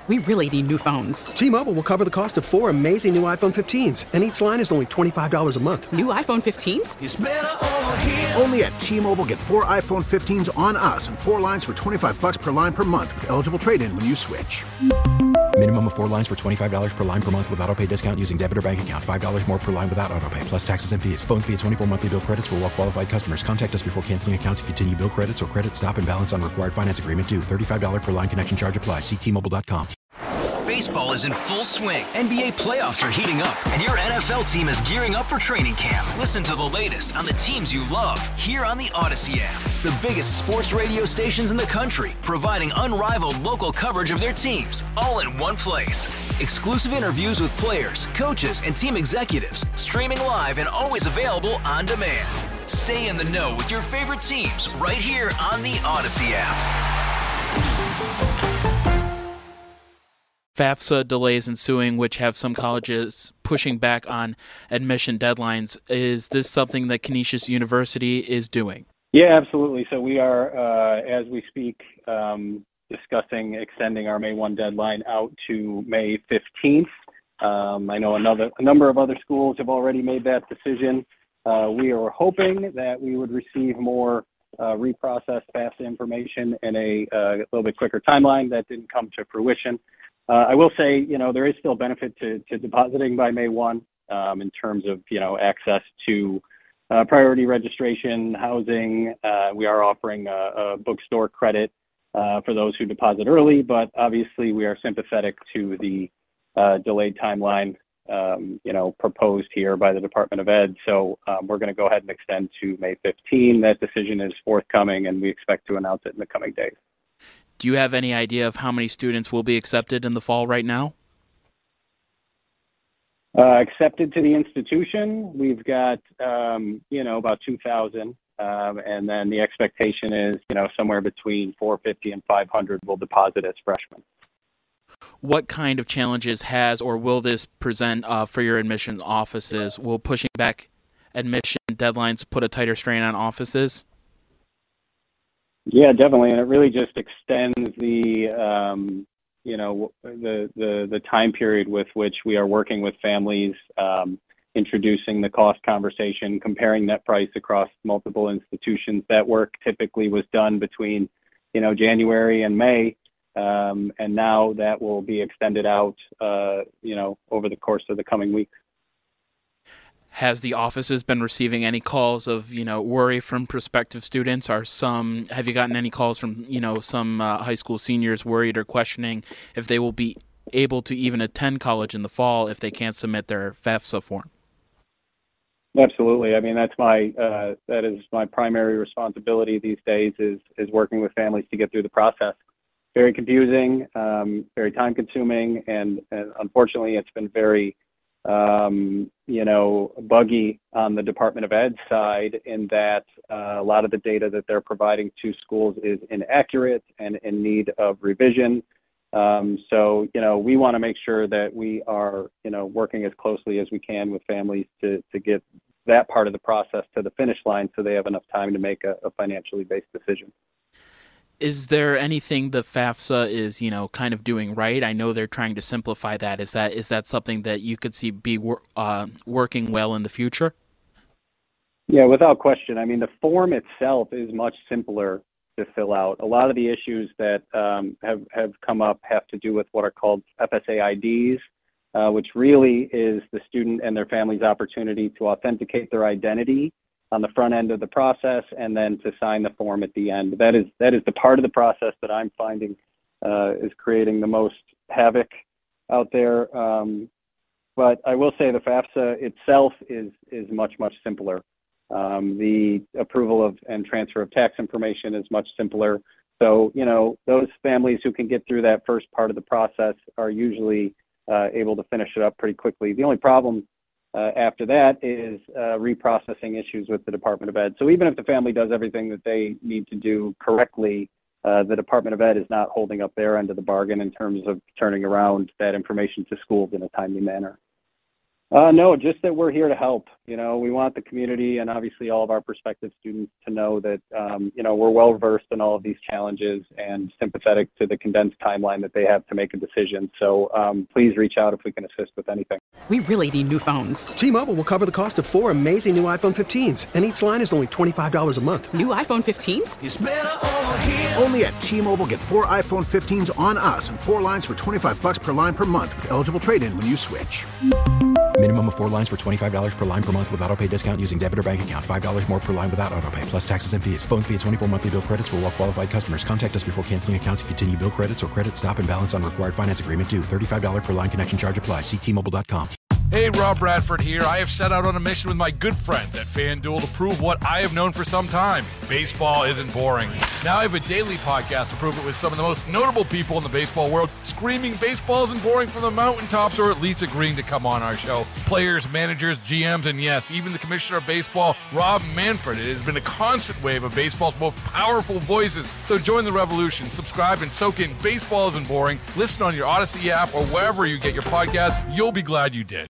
We really need new phones. T-Mobile will cover the cost of 4 amazing new iPhone 15s, and each line is only $25 a month. New iPhone 15s? It's better over here. Only at T-Mobile, get 4 iPhone 15s on us and 4 lines for $25 per line per month with eligible trade-in when you switch. Minimum of 4 lines for $25 per line per month with autopay discount using debit or bank account. $5 more per line without autopay, plus taxes and fees. Phone fee at 24 monthly bill credits for well-qualified customers. Contact us before canceling account to continue bill credits or credit stop and balance on required finance agreement due. $35 per line connection charge applies. See T-Mobile.com. Baseball is in full swing. NBA playoffs are heating up, and your NFL team is gearing up for training camp. Listen to the latest on the teams you love here on the Odyssey app. The biggest sports radio stations in the country, providing unrivaled local coverage of their teams, all in one place. Exclusive interviews with players, coaches, and team executives, streaming live and always available on demand. Stay in the know with your favorite teams right here on the Odyssey app. FAFSA delays ensuing, which have some colleges pushing back on admission deadlines. Is this something that Canisius University is doing? Yeah, absolutely. So we are, as we speak, discussing extending our May 1 deadline out to May 15th. I know a number of other schools have already made that decision. We are hoping that we would receive more reprocessed FAFSA information in a little bit quicker timeline. That didn't come to fruition. I will say, there is still benefit to depositing by May 1 in terms of, access to priority registration, housing. We are offering a bookstore credit for those who deposit early, but obviously we are sympathetic to the delayed timeline, proposed here by the Department of Ed. So we're going to go ahead and extend to May 15. That decision is forthcoming, and we expect to announce it in the coming days. Do you have any idea of how many students will be accepted in the fall right now? Accepted to the institution, we've got, about 2,000. And then the expectation is, somewhere between 450 and 500 will deposit as freshmen. What kind of challenges has or will this present for your admission offices? Will pushing back admission deadlines put a tighter strain on offices? Yeah, definitely, and it really just extends the time period with which we are working with families, introducing the cost conversation, comparing net price across multiple institutions. That work typically was done between, January and May, and now that will be extended out, over the course of the coming weeks. Has the offices been receiving any calls of, worry from prospective students? Have you gotten any calls from, some high school seniors worried or questioning if they will be able to even attend college in the fall if they can't submit their FAFSA form? Absolutely. I mean, that is my primary responsibility these days is working with families to get through the process. Very confusing, very time consuming, and unfortunately it's been very buggy on the Department of Ed side in that a lot of the data that they're providing to schools is inaccurate and in need of revision. So, we want to make sure that we are, working as closely as we can with families to get that part of the process to the finish line so they have enough time to make a financially based decision. Is there anything the FAFSA is, kind of doing right? I know they're trying to simplify that. Is that something that you could see be working well in the future? Yeah, without question. I mean, the form itself is much simpler to fill out. A lot of the issues that have come up have to do with what are called FSA IDs, which really is the student and their family's opportunity to authenticate their identity on the front end of the process, and then to sign the form at the end. That is the part of the process that I'm finding is creating the most havoc out there. But I will say the FAFSA itself is much, much simpler. The approval of and transfer of tax information is much simpler. So, those families who can get through that first part of the process are usually able to finish it up pretty quickly. The only problem after that is reprocessing issues with the Department of Ed. So even if the family does everything that they need to do correctly, the Department of Ed is not holding up their end of the bargain in terms of turning around that information to schools in a timely manner. No, just that we're here to help. We want the community and obviously all of our prospective students to know that, we're well versed in all of these challenges and sympathetic to the condensed timeline that they have to make a decision. So please reach out if we can assist with anything. We really need new phones. T-Mobile will cover the cost of 4 amazing new iPhone 15s, and each line is only $25 a month. New iPhone 15s? It's better over here. Only at T-Mobile, get 4 iPhone 15s on us and 4 lines for $25 per line per month with eligible trade-in when you switch. Minimum of 4 lines for $25 per line per month with autopay discount using debit or bank account. $5 more per line without autopay, plus taxes and fees. Phone fee at 24 monthly bill credits for well-qualified customers. Contact us before canceling account to continue bill credits or credit stop and balance on required finance agreement due. $35 per line connection charge applies. See T-Mobile.com. Hey, Rob Bradford here. I have set out on a mission with my good friends at FanDuel to prove what I have known for some time. Baseball isn't boring. Now I have a daily podcast to prove it with some of the most notable people in the baseball world, screaming baseball isn't boring from the mountaintops, or at least agreeing to come on our show. Players, managers, GMs, and yes, even the commissioner of baseball, Rob Manfred. It has been a constant wave of baseball's most powerful voices. So join the revolution. Subscribe and soak in Baseball Isn't Boring. Listen on your Odyssey app or wherever you get your podcasts. You'll be glad you did.